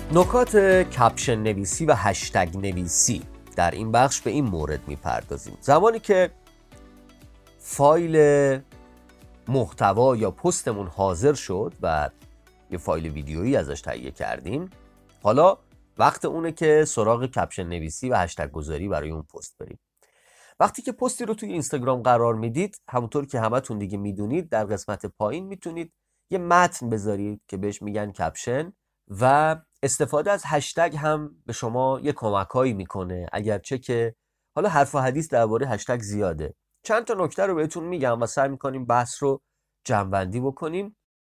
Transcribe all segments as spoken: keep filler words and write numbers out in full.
نکات کپشن نویسی و هشتگ نویسی در این بخش به این مورد میپردازیم. زمانی که فایل محتوا یا پستمون حاضر شد و یه فایل ویدیویی ازش تهیه کردیم، حالا وقت اونه که سراغ کپشن نویسی و هشتگ گذاری برای اون پست بریم. وقتی که پستی رو توی اینستاگرام قرار میدید، همونطور که همتون دیگه میدونید، در قسمت پایین میتونید یه متن بذارید که بهش میگن کپشن و استفاده از هشتگ هم به شما یه کمکایی میکنه، اگرچه که حالا حرف و حدیث درباره هشتگ زیاده. چند تا نکته رو بهتون میگم و سعی میکنیم بحث رو جمع‌بندی بکنیم.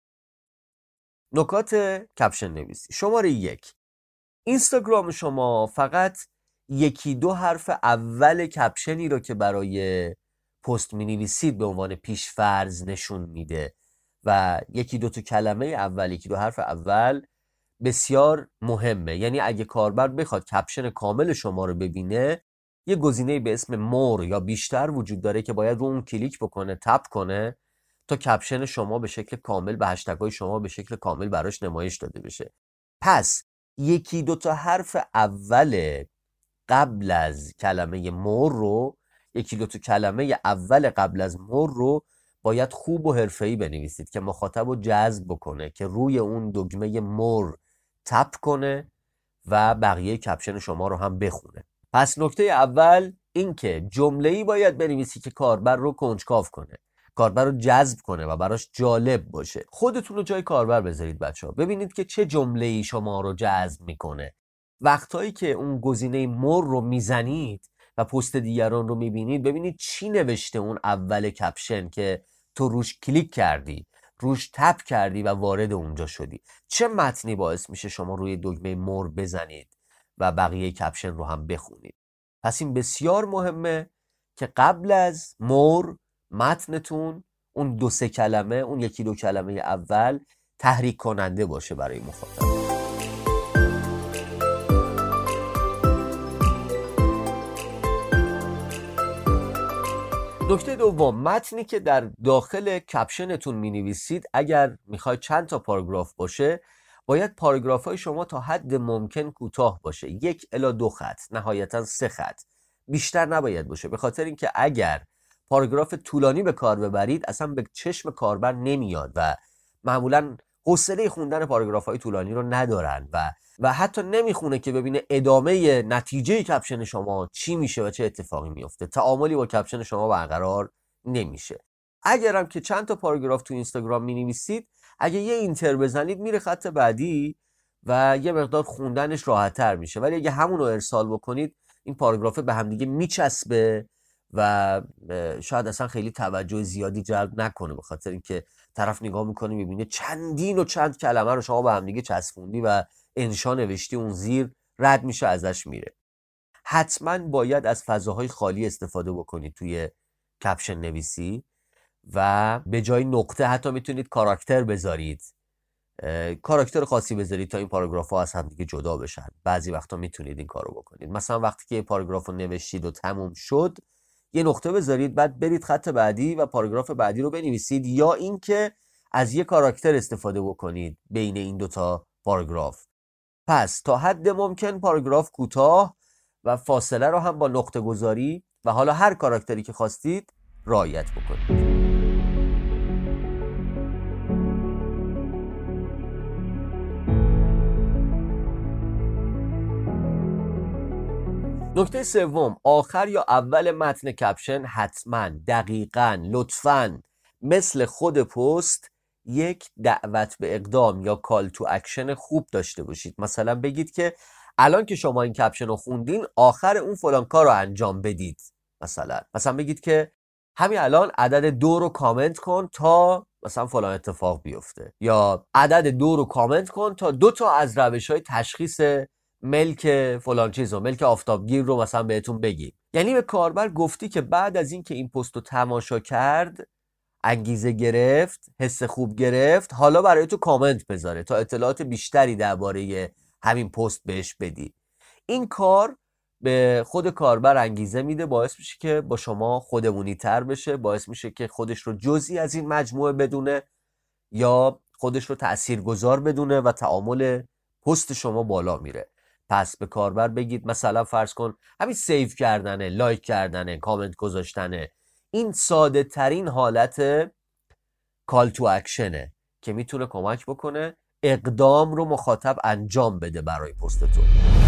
نکات کپشن نویسی. شماره یک، اینستاگرام شما فقط یکی دو حرف اول کپشنی رو که برای پست می نویسید به عنوان پیش‌فرض نشون میده و یکی دو تا کلمه اول، یکی دو حرف اول بسیار مهمه. یعنی اگه کاربر بخواد کپشن کامل شما رو ببینه، یه گزینه به اسم مور یا بیشتر وجود داره که باید رو اون کلیک بکنه، تپ کنه تا کپشن شما به شکل کامل به هشتگ‌های شما به شکل کامل براش نمایش داده بشه. پس یکی دو تا حرف اول قبل از کلمه مور رو یکی دو تا کلمه اول قبل از مور رو باید خوب و حرفه‌ای بنویسید که مخاطب رو جذب بکنه، که روی اون دکمه مور تپ کنه و بقیه کپشن شما رو هم بخونه. پس نکته اول این که جمله‌ای باید بنویسی که کاربر رو کنجکاو کنه، کاربر رو جذب کنه و براش جالب باشه. خودتون رو جای کاربر بذارید بچه‌ها، ببینید که چه جمله‌ای شما رو جذب میکنه. وقتایی که اون گزینه مور رو میزنید و پست دیگران رو میبینید، ببینید چی نوشته اون اول کپشن که تو روش کلیک کردی، روش تپ کردی و وارد اونجا شدی. چه متنی باعث میشه شما روی دکمه مور بزنید و بقیه کپشن رو هم بخونید. پس این بسیار مهمه که قبل از مور متنتون اون دو سه کلمه، اون یکی دو کلمه اول تحریک کننده باشه برای مخاطب. نکته دوم، متنی که در داخل کپشنتون می نویسید اگر میخواید چند تا پاراگراف باشه، باید پاراگراف های شما تا حد ممکن کوتاه باشه، یک الی دو خط، نهایتا سه خط، بیشتر نباید باشه. به خاطر اینکه اگر پاراگراف طولانی به کار ببرید اصلا به چشم کاربر نمیاد و معمولا حوصله خوندن پاراگراف های طولانی رو ندارن و و حتی نمیخونه که ببینه ادامه نتیجه کپشن شما چی میشه و چه اتفاقی میفته. تعاملی با کپشن شما برقرار نمیشه. اگرم که چند تا پاراگراف تو اینستاگرام مینویسید، اگه یه اینتر بزنید میره خط بعدی و یه مقدار خوندنش راحت‌تر میشه. ولی اگه همون رو ارسال بکنید، این پاراگراف به هم دیگه میچسبه و شاید اصلا خیلی توجه زیادی جلب نکنه، به خاطر اینکه طرف نگاه میکنه میبینه چندین و چند کلمه رو شما به هم دیگه چسبوندی و انشا نوشتی اون زیر، رد میشه ازش میره. حتما باید از فضاهای خالی استفاده بکنید توی کپشن نویسی و به جای نقطه حتی میتونید کاراکتر بذارید، کاراکتر خاصی بذارید تا این پاراگراف ها از هم دیگه جدا بشن. بعضی وقتا میتونید این کارو بکنید. مثلا وقتی که پاراگراف رو نوشتید و تموم شد، یه نقطه بذارید، بعد برید خط بعدی و پاراگراف بعدی رو بنویسید، یا اینکه از یه کاراکتر استفاده بکنید بین این دوتا پاراگراف. پس تا حد ممکن پاراگراف کوتاه و فاصله رو هم با نقطه گذاری و حالا هر کاراکتری که خواستید رعایت بکنید. نکته سوم، آخر یا اول متن کپشن حتما، دقیقاً، لطفاً مثل خود پست یک دعوت به اقدام یا کال تو اکشن خوب داشته باشید. مثلا بگید که الان که شما این کپشن رو خوندین، آخر اون فلان کار رو انجام بدید. مثلا مثلا بگید که همین الان عدد دو رو کامنت کن تا مثلا فلان اتفاق بیفته، یا عدد دو رو کامنت کن تا دو تا از روش‌های تشخیص ملک فلان چیز و ملک آفتابگیر رو مثلا بهتون بگیم. یعنی به کاربر گفتی که بعد از این که این پست رو تماشا کرد، انگیزه گرفت، حس خوب گرفت، حالا برای تو کامنت بذاره تا اطلاعات بیشتری درباره همین پست بهش بدی. این کار به خود کاربر انگیزه میده، باعث میشه که با شما خودمونی تر بشه، باعث میشه که خودش رو جزئی از این مجموعه بدونه یا خودش رو تأثیرگذار بدونه و تعامل پست شما بالا میره. پس به کاربر بگید مثلا فرض کن همین سیو کردنه، لایک کردنه، کامنت گذاشتنه، این ساده ترین حالت کال تو اکشنه که میتونه کمک بکنه اقدام رو مخاطب انجام بده برای پستتون.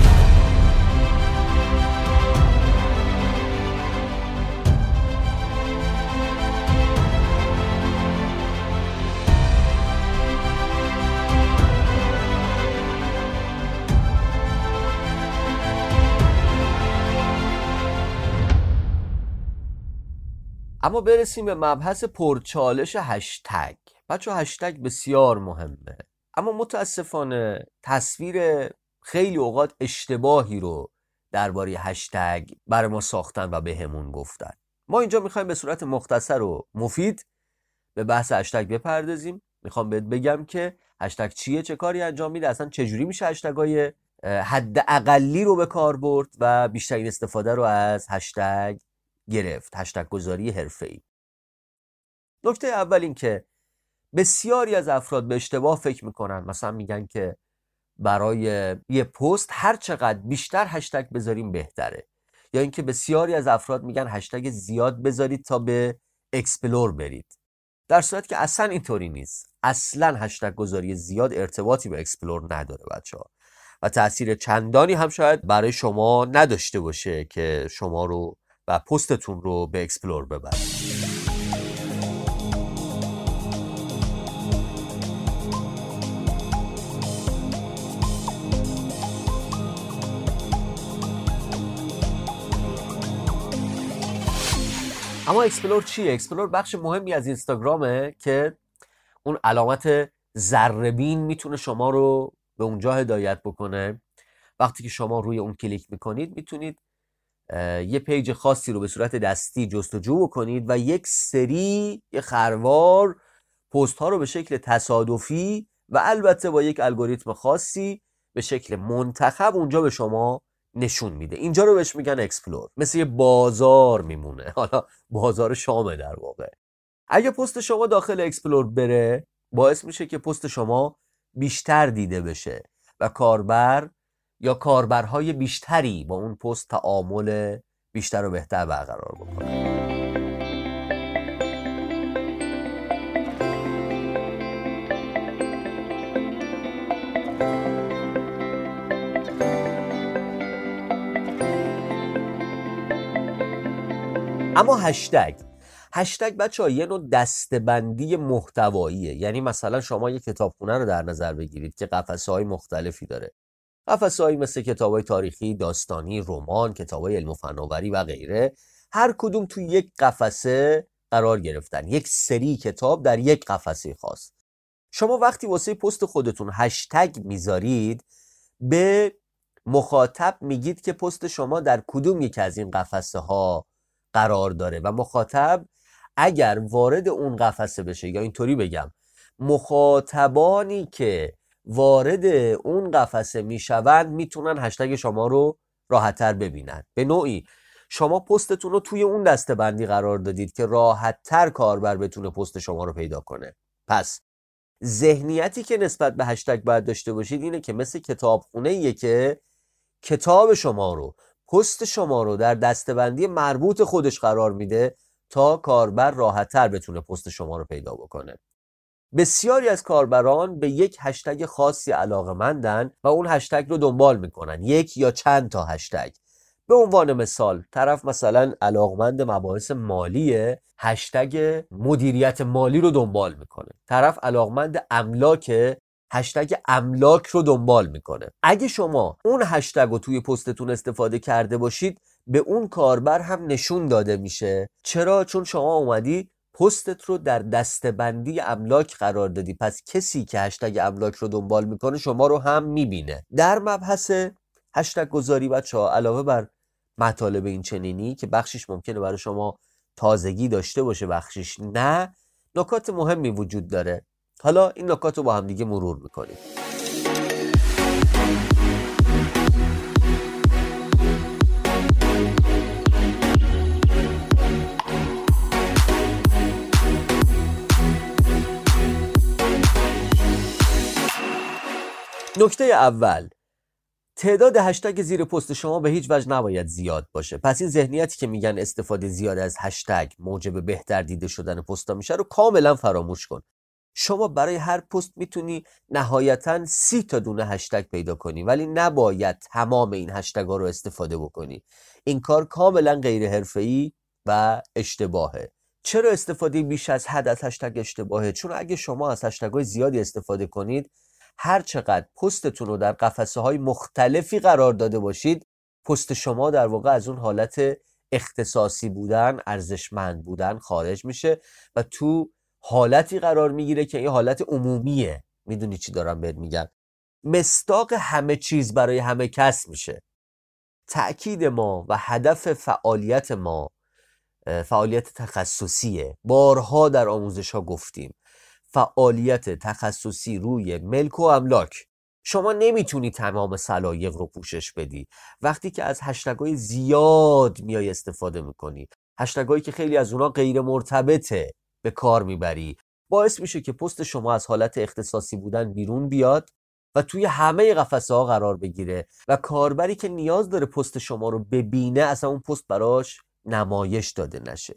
اما برسیم به مبحث پرچالش هشتگ. بچه هشتگ بسیار مهمه، اما متاسفانه تصویر خیلی اوقات اشتباهی رو درباره هشتگ برای ما ساختن و بهمون گفتن. ما اینجا میخوایم به صورت مختصر و مفید به بحث هشتگ بپردازیم. میخوام بهت بگم که هشتگ چیه، چه کاری انجام میده، اصلا چجوری میشه هشتگای حد اقلی رو به کار برد و بیشترین استفاده رو از هشتگ گرفت، هشتگ گذاری حرفه‌ای. نکته اول این که بسیاری از افراد به اشتباه فکر میکنن، مثلا میگن که برای یه پست هر چقدر بیشتر هشتگ بذاریم بهتره، یا اینکه بسیاری از افراد میگن هشتگ زیاد بذارید تا به اکسپلور برید، در صورتی که اصلا اینطوری نیست. اصلا هشتگ گذاری زیاد ارتباطی به اکسپلور نداره بچه‌ها و تأثیر چندانی هم شاید برای شما نداشته باشه که شما رو و پستتون رو به اکسپلور ببره. اما اکسپلور چیه؟ اکسپلور بخش مهمی از اینستاگرامه که اون علامت ذره بین میتونه شما رو به اونجا هدایت بکنه. وقتی که شما روی اون کلیک میکنید میتونید یه پیج خاصی رو به صورت دستی جستجو بکنید و یک سری یه خروار پست ها رو به شکل تصادفی و البته با یک الگوریتم خاصی به شکل منتخب اونجا به شما نشون میده. اینجا رو بهش میگن اکسپلور. مثل یه بازار میمونه، حالا بازار شامه در واقع. اگه پست شما داخل اکسپلور بره باعث میشه که پست شما بیشتر دیده بشه و کاربر یا کاربرهای بیشتری با اون پست تعامل بیشتر و بهتر برقرار بکنه. اما هشتگ هشتگ بچه‌ها یه نوع دسته‌بندی محتواییه. یعنی مثلا شما یه کتابخونه رو در نظر بگیرید که قفسه‌های مختلفی داره. قفسه‌هایی مثل کتاب‌های تاریخی، داستانی، رمان، کتاب‌های علم و فناوری و غیره. هر کدوم توی یک قفسه قرار گرفتن، یک سری کتاب در یک قفسه خاص. شما وقتی واسه پست خودتون هشتگ میذارید به مخاطب میگید که پست شما در کدوم یک از این قفسه ها قرار داره و مخاطب اگر وارد اون قفسه بشه، یا اینطوری بگم مخاطبانی که وارد اون قفسه میشوند میتونن هشتگ شما رو راحت‌تر ببینن. به نوعی شما پستتون رو توی اون دسته‌بندی قرار دادید که راحت‌تر کاربر بتونه پست شما رو پیدا کنه. پس ذهنیتی که نسبت به هشتگ باید داشته باشید اینه که مثل کتابخونه‌ایه که کتاب شما رو، پست شما رو در دسته‌بندی مربوط خودش قرار میده تا کاربر راحت‌تر بتونه پست شما رو پیدا بکنه. بسیاری از کاربران به یک هشتگ خاصی علاقه‌مندن و اون هشتگ رو دنبال میکنن، یک یا چند تا هشتگ. به عنوان مثال طرف مثلا علاقمند مباحث مالیه، هشتگ مدیریت مالی رو دنبال میکنه. طرف علاقمند املاک، هشتگ املاک رو دنبال میکنه. اگه شما اون هشتگ رو توی پستتون استفاده کرده باشید به اون کاربر هم نشون داده میشه. چرا؟ چون شما اومدی پستت رو در دسته‌بندی املاک قرار دادی، پس کسی که هشتگ املاک رو دنبال میکنه شما رو هم میبینه. در مبحث هشتگ گذاری بچه‌ها علاوه بر مطالب این چنینی که بخشش ممکنه برای شما تازگی داشته باشه بخشش نه، نکات مهمی وجود داره. حالا این نکات رو با هم دیگه مرور میکنیم. نکته اول، تعداد هشتگ زیر پست شما به هیچ وجه نباید زیاد باشه. پس این ذهنیتی که میگن استفاده زیاد از هشتگ موجب بهتر دیده شدن پست‌ها میشه رو کاملا فراموش کن. شما برای هر پست میتونی نهایتاً سی تا دونه هشتگ پیدا کنی، ولی نباید تمام این هشتگ ها رو استفاده بکنی. این کار کاملا غیر حرفه‌ای و اشتباهه. چرا استفاده بیش از حد از هشتگ اشتباهه؟ چون اگه شما از هشتگ های زیادی استفاده کنید، هر چقدر پستتون رو در قفسه های مختلفی قرار داده باشید، پست شما در واقع از اون حالت اختصاصی بودن، ارزشمند بودن خارج میشه و تو حالتی قرار میگیره که این حالت عمومیه. میدونی چی دارم بهت میگم؟ مصداق همه چیز برای همه کس میشه. تأکید ما و هدف فعالیت ما فعالیت تخصصیه. بارها در آموزش ها گفتیم فعالیت تخصصی روی ملک و املاک. شما نمیتونی تمام سلایق رو پوشش بدی. وقتی که از هشتگ‌های زیاد میای استفاده میکنی، هشتگ‌هایی که خیلی از اونا غیر مرتبطه به کار میبری، باعث میشه که پست شما از حالت اختصاصی بودن بیرون بیاد و توی همه قفسه ها قرار بگیره و کاربری که نیاز داره پست شما رو ببینه اصلا اون پست براش نمایش داده نشه.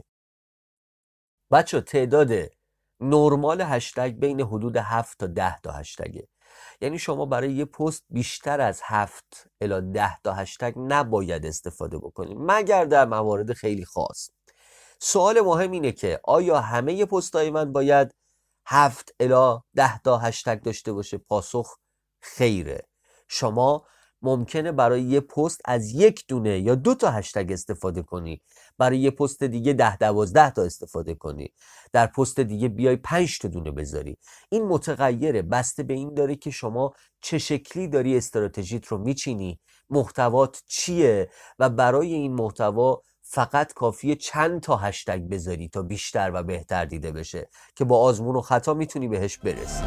بچه تعداد نرمال هشتگ بین حدود هفت تا ده تا هشتگه. یعنی شما برای یه پست بیشتر از هفت الی ده تا هشتگ نباید استفاده بکنید مگر در موارد خیلی خاص. سوال مهم اینه که آیا همه پست‌های من باید هفت الی ده تا هشتگ داشته باشه؟ پاسخ خیره. شما ممکنه برای یه پست از یک دونه یا دو تا هشتگ استفاده کنی، برای یه پست دیگه ده دوازده تا استفاده کنی، در پست دیگه بیای پنج تا دونه بذاری. این متغیره، بسته به این داره که شما چه شکلی داری استراتژیت رو میچینی، محتوات چیه و برای این محتوا فقط کافیه چند تا هشتگ بذاری تا بیشتر و بهتر دیده بشه که با آزمون و خطا میتونی بهش برسی.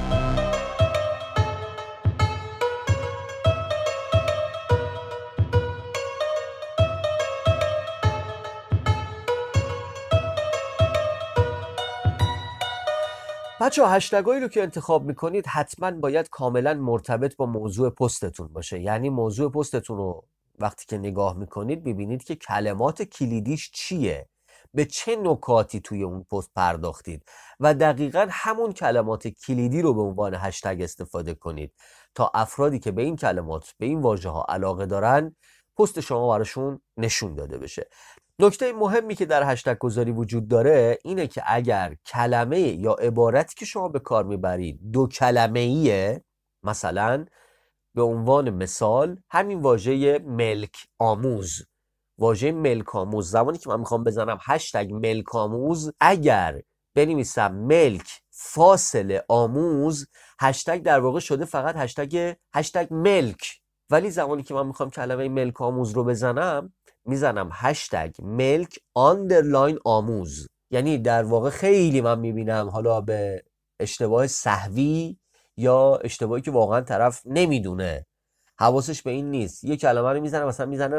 بچه ها هشتگایی رو که انتخاب میکنید حتما باید کاملا مرتبط با موضوع پستتون باشه. یعنی موضوع پستتون رو وقتی که نگاه میکنید ببینید که کلمات کلیدیش چیه، به چه نکاتی توی اون پست پرداختید و دقیقا همون کلمات کلیدی رو به عنوان هشتگ استفاده کنید تا افرادی که به این کلمات، به این واژه ها علاقه دارن، پست شما براشون نشون داده بشه. نکته مهمی که در هشتگ گذاری وجود داره اینه که اگر کلمه یا عبارتی که شما به کار میبرید دو کلمه ایه، مثلا به عنوان مثال همین واژه ملک آموز، واژه ملک آموز، زمانی که من میخوام بزنم هشتگ ملک آموز، اگر بنویسم ملک فاصله آموز، هشتگ در واقع شده فقط هشتگ هشتگ ملک. ولی زمانی که من میخوام کلمه ملک آموز رو بزنم میزنم هشتگ ملک آندرلاین آموز. یعنی در واقع خیلی من میبینم حالا به اشتباه سهوی یا اشتباهی که واقعا طرف نمیدونه، حواسش به این نیست، یه کلمه رو میزنه مثلا میزنه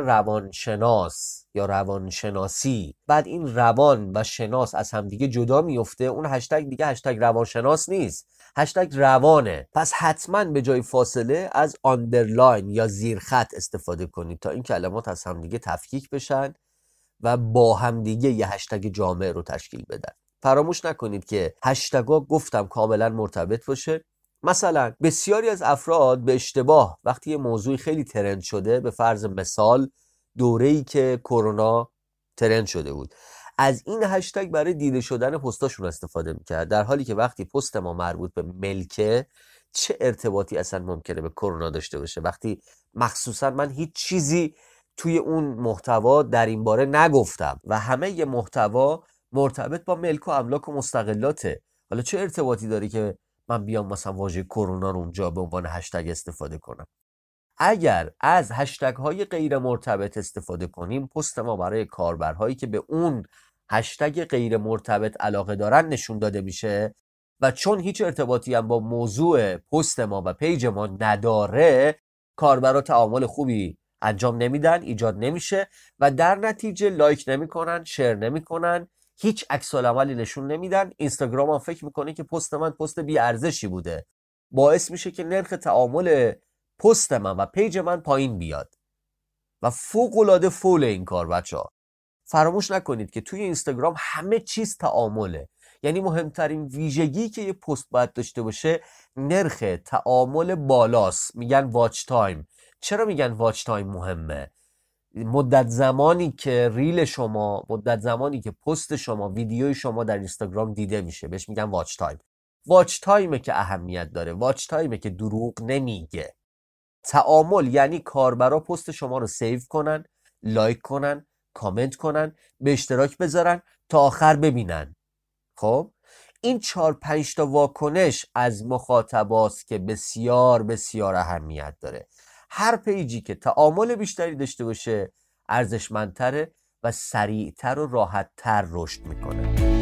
روانشناس یا روانشناسی، بعد این روان و شناس از هم دیگه جدا میفته، اون هشتگ دیگه هشتگ روانشناس نیست، هشتگ روانه. پس حتما به جای فاصله از آندرلاین یا زیرخط استفاده کنید تا این کلمات از هم دیگه تفکیک بشن و با هم دیگه یه هشتگ جامع رو تشکیل بدن. فراموش نکنید که هشتگ‌ها گفتم کاملا مرتبط باشه. مثلا بسیاری از افراد به اشتباه وقتی یه موضوعی خیلی ترند شده، به فرض مثال دوره‌ای که کرونا ترند شده بود، از این هشتگ برای دیده شدن پستاشون استفاده میکرد، در حالی که وقتی پست ما مربوط به ملکه، چه ارتباطی اصلا ممکنه به کرونا داشته باشه وقتی مخصوصا من هیچ چیزی توی اون محتوا در این باره نگفتم و همه ی محتوا مرتبط با ملک و املاک و مستقلاته. حالا چه ارتباطی داره که من بیام مثلا واژه کرونا رو اونجا به عنوان هشتگ استفاده کنم؟ اگر از هشتگ های غیر مرتبط استفاده کنیم، پست ما برای کاربرهایی که به اون هشتگ غیر مرتبط علاقه دارن نشون داده میشه و چون هیچ ارتباطی هم با موضوع پست ما و پیج ما نداره، کاربرها تعامل خوبی انجام نمیدن، ایجاد نمیشه و در نتیجه لایک نمیکنن، شیر نمیکنن، هیچ عکس العملی نشون نمیدن. اینستاگرام هم فکر میکنه که پست من پست بی ارزشی بوده، باعث میشه که نرخ تعامل پست من و پیج من پایین بیاد و فوق‌العاده فول این کار. بچه ها فراموش نکنید که توی اینستاگرام همه چیز تعامله. یعنی مهمترین ویژگی که یه پست باید داشته باشه نرخ تعامل بالاست. میگن واچ تایم. چرا میگن واچ تایم مهمه؟ مدت زمانی که ریل شما، مدت زمانی که پست شما، ویدیوی شما در اینستاگرام دیده میشه بهش میگن واچ تایم. واچ تایمه که اهمیت داره، واچ تایمه که دروغ نمیگه. تعامل یعنی کاربرا پست شما رو سیو کنن، لایک کنن، کامنت کنن، به اشتراک بذارن تا آخر ببینن. خب این چهار پنج تا واکنش از مخاطباست که بسیار بسیار اهمیت داره. هر پیجی که تعامل بیشتری داشته باشه ارزشمندتره و سریعتر و راحتتر رشد میکنه.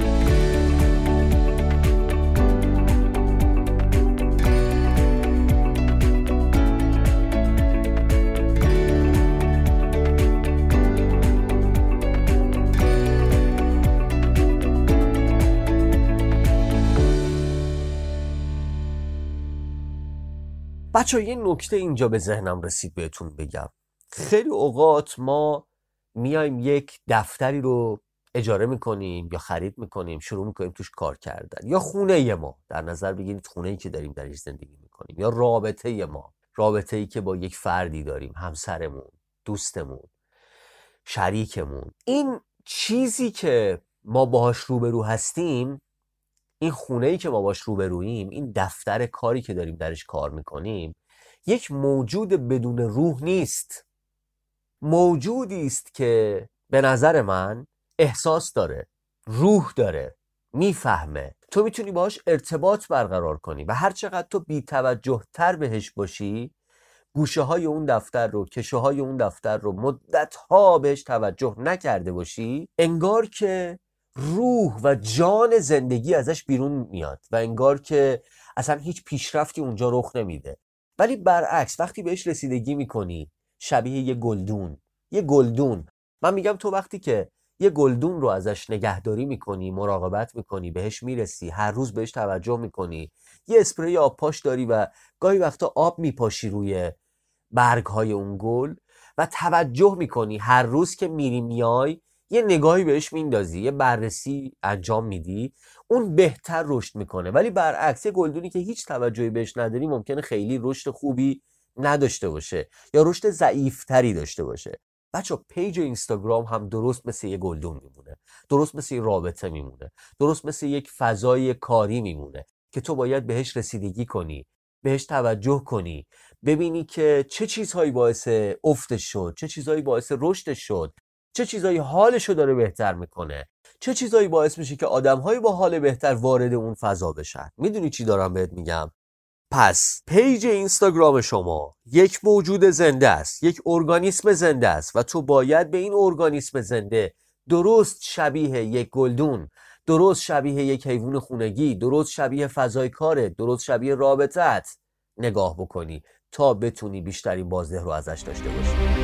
بچه ها یه نکته اینجا به ذهنم رسید بهتون بگم. خیلی اوقات ما میایم یک دفتری رو اجاره میکنیم یا خرید میکنیم، شروع میکنیم توش کار کردن، یا خونه ما، در نظر بگیرید خونه‌ای که داریم درش زندگی میکنیم، یا رابطه ما، رابطه‌ای که با یک فردی داریم، همسرمون، دوستمون، شریکمون. این چیزی که ما باهاش روبرو هستیم، این خونه‌ای که ما باش روبروییم، این دفتر کاری که داریم درش کار میکنیم، یک موجود بدون روح نیست. موجودی است که به نظر من احساس داره، روح داره، میفهمه. تو میتونی باهاش ارتباط برقرار کنی و هر چقدر تو بی توجه تر بهش باشی، گوشه های اون دفتر رو، کشه های اون دفتر رو مدت ها بهش توجه نکرده باشی، انگار که روح و جان زندگی ازش بیرون میاد و انگار که اصلا هیچ پیشرفتی اونجا رخ نمیده. ولی برعکس وقتی بهش رسیدگی میکنی، شبیه یه گلدون، یه گلدون من میگم تو وقتی که یه گلدون رو ازش نگهداری میکنی، مراقبت میکنی، بهش میرسی، هر روز بهش توجه میکنی، یه اسپری آب پاش داری و گاهی وقتا آب میپاشی روی برگ های اون گل و توجه میکنی، هر روز که میری میای یه نگاهی بهش میندازی، یه بررسی انجام میدی، اون بهتر رشد میکنه. ولی برعکس یه گلدونی که هیچ توجهی بهش نداری ممکنه خیلی رشد خوبی نداشته باشه یا رشد ضعیفتری داشته باشه. بچه پیج اینستاگرام هم درست مثل یه گلدون میمونه، درست مثل یه رابطه میمونه، درست مثل یک فضای کاری میمونه که تو باید بهش رسیدگی کنی، بهش توجه کنی، ببینی که چه چیزهایی باعث افتش شد، چه چیزهایی باعث رشدش شد، چه چیزایی حالشو داره بهتر میکنه، چه چیزایی باعث میشه که آدمهایی با حال بهتر وارد اون فضا بشن. میدونی چی دارم بهت میگم؟ پس پیج اینستاگرام شما یک موجود زنده است، یک ارگانیسم زنده است و تو باید به این ارگانیسم زنده درست شبیه یک گلدون، درست شبیه یک حیوان خونگی، درست شبیه فضای کارت، درست شبیه رابطت نگاه بکنی تا بتونی بیشترین بازده رو ازش داشته باشی.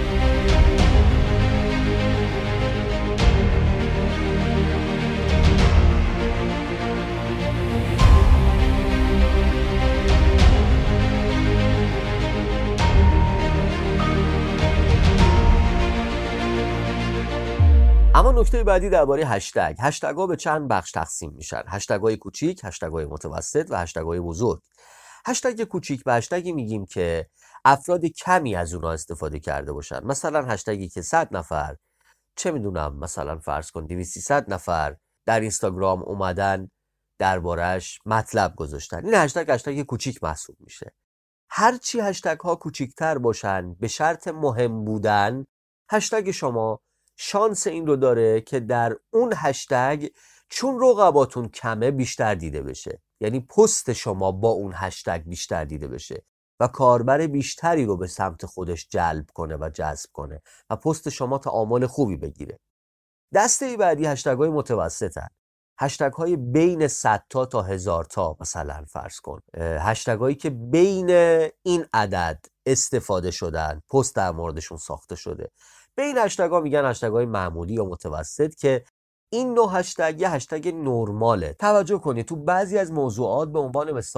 اما نکته بعدی درباره هشتگ. هشتگ ها به چند بخش تقسیم میشن: هشتگ های کوچیک، هشتگ های متوسط و هشتگ های بزرگ. هشتگ کوچیک به هشتگی میگیم که افراد کمی از اونها استفاده کرده باشن. مثلا هشتگی که صد نفر، چه میدونم، مثلا فرض کن دویست سیصد نفر در اینستاگرام اومدن دربارش مطلب گذاشتن. این هشتگ هشتگ کوچیک محسوب میشه. هرچی هشتگ ها کوچیکتر باشن به شرط مهم بودن، هشتگ شما شانس این رو داره که در اون هشتگ چون رقباتون کمه بیشتر دیده بشه. یعنی پست شما با اون هشتگ بیشتر دیده بشه و کاربر بیشتری رو به سمت خودش جلب کنه و جذب کنه و پست شما تعامل خوبی بگیره. دسته بعدی هشتگ های متوسطن. هشتگ های بین صد تا تا هزار تا، مثلا فرض کن هشتگ هایی که بین این عدد استفاده شدن، پست در موردشون ساخته شده. به این هشتگ ها میگن هشتگ های معمولی یا متوسط که این نوع هشتگ یه هشتگ نرماله. توجه کنید تو بعضی از موضوعات به عنوان مثال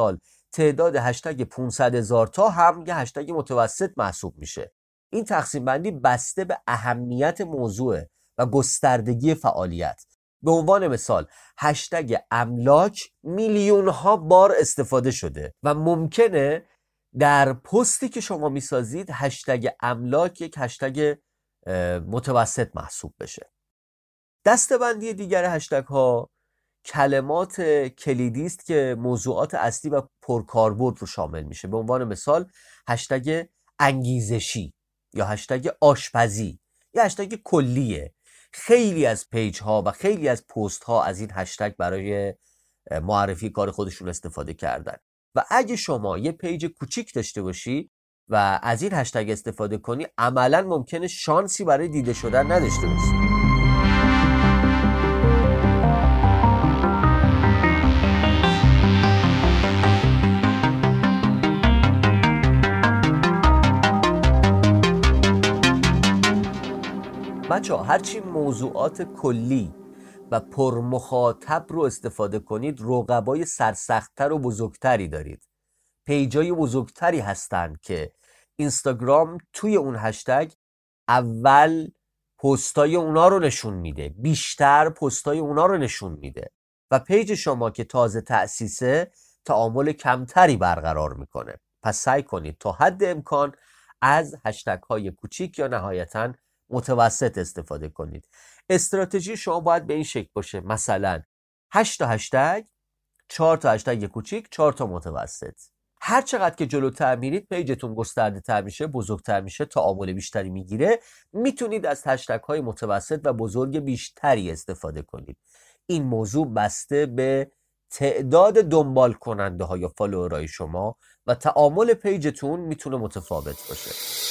تعداد هشتگ پانصد هزار تا هم یه هشتگ متوسط محسوب میشه. این تقسیم بندی بسته به اهمیت موضوع و گستردگی فعالیت. به عنوان مثال هشتگ املاک میلیون ها بار استفاده شده و ممکنه در پستی که شما میسازید هشتگ املاک یک هشتگ متوسط محسوب بشه. دسته‌بندی دیگر هشتگ ها کلمات کلیدی است که موضوعات اصلی و پرکاربرد رو شامل میشه. به عنوان مثال هشتگ انگیزشی یا هشتگ آشپزی یا هشتگ کلیه. خیلی از پیج ها و خیلی از پست ها از این هشتگ برای معرفی کار خودشون استفاده کردن و اگه شما یه پیج کوچیک داشته باشی و از این هشتگ استفاده کنی عملا ممکنه شانسی برای دیده شدن نداشته باشی. بچه ها هرچی موضوعات کلی و پرمخاطب رو استفاده کنید رقبای سرسخت‌تر و بزرگتری دارید. پیجای بزرگتری هستند که اینستاگرام توی اون هشتگ اول پستای اونا رو نشون میده، بیشتر پستای اونا رو نشون میده و پیج شما که تازه تأسیسه تعامل کمتری برقرار میکنه. پس سعی کنید تا حد امکان از هشتگ های کوچیک یا نهایتاً متوسط استفاده کنید. استراتژی شما باید به این شکل باشه، مثلا هشت تا هشتگ، چهار تا هشتگ کوچیک، چهار تا متوسط. هر چقدر که جلوتر میرید پیجتون گسترده تر میشه، بزرگتر میشه، تعامل بیشتری میگیره، میتونید از هشتگ های متوسط و بزرگ بیشتری استفاده کنید. این موضوع بسته به تعداد دنبال کننده ها یا فالوورای شما و تعامل پیجتون میتونه متفاوت باشه.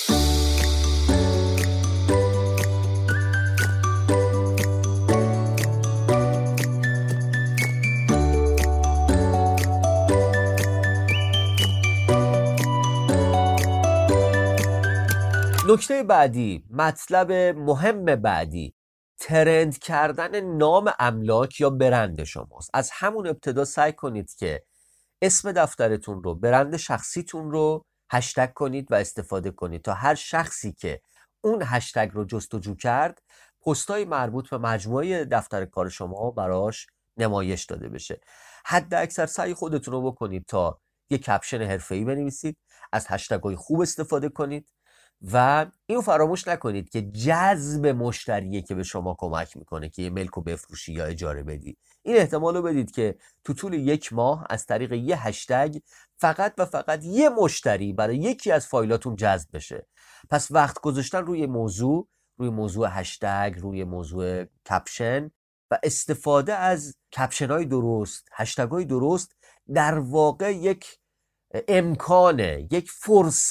نکته بعدی، مطلب مهم بعدی، ترند کردن نام املاک یا برند شماست. از همون ابتدا سعی کنید که اسم دفترتون رو، برند شخصیتون رو هشتگ کنید و استفاده کنید تا هر شخصی که اون هشتگ رو جستجو کرد پستای مربوط به مجموعه دفتر کار شما براش نمایش داده بشه. حد اکثر سعی خودتون رو بکنید تا یک کپشن حرفه‌ای بنویسید، از هشتگ‌های خوب استفاده کنید و اینو فراموش نکنید که جذب مشتریه که به شما کمک میکنه که یه ملک رو بفروشی یا اجاره بدی. این احتمال رو بدید که تو طول یک ماه از طریق یه هشتگ فقط و فقط یه مشتری برای یکی از فایلاتون جذب بشه. پس وقت گذاشتن روی موضوع، روی موضوع هشتگ، روی موضوع کپشن و استفاده از کپشن های درست، هشتگ های درست در واقع یک امکانه، یک فرصت